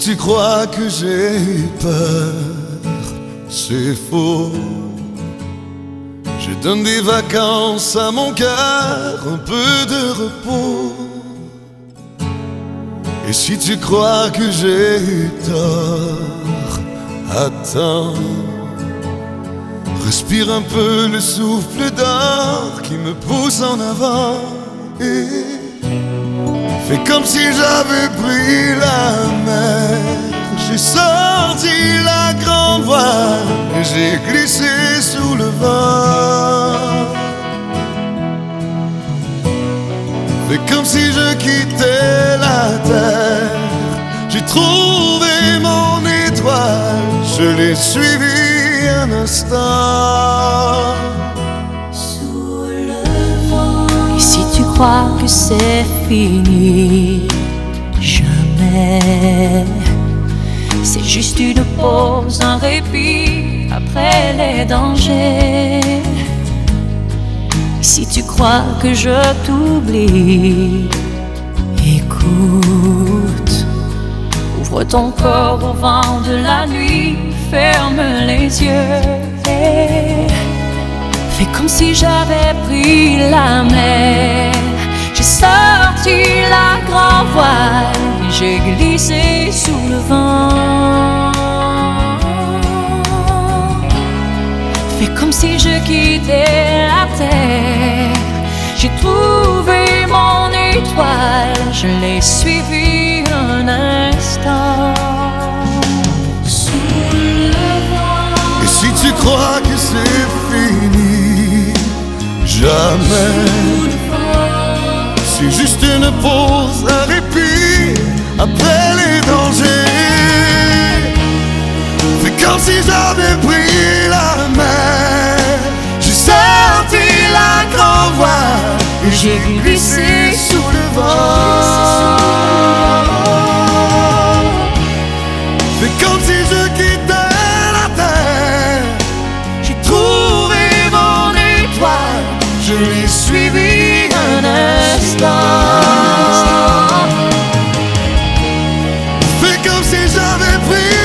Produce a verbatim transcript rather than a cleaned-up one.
tu crois que j'ai eu peur, c'est faux. Je donne des vacances à mon cœur, un peu de repos. Et si tu crois que j'ai eu tort, attends. Respire un peu le souffle d'or qui me pousse en avant. Et fais comme si j'avais pris la mer. J'ai sorti la grande voile et j'ai glissé sous le vent. Fais comme si je quittais la terre. J'ai trouvé mon étoile, je l'ai suivie un instant. Sous le vent. Et si tu crois que c'est fini, jamais. C'est juste une pause, un répit après les dangers. Et si tu crois que je t'oublie, écoute. Ouvre ton corps au vent de la nuit, ferme les yeux et fais comme si j'avais pris la mer. J'ai sorti la grande voile et j'ai glissé sous le vent. Fais comme si je quittais la terre. J'ai trouvé mon étoile, je l'ai suivie un instant. Sous le vent. Et si tu crois que c'est fini, jamais. C'est juste une pause, un répit après les dangers. Fais comme si j'avais pris la mer. J'ai sorti la grande voile et j'ai glissé sous le vent. Fais comme si je quittais la terre. J'ai trouvé mon étoile, je l'ai suivi un instant. Fais comme si j'avais pris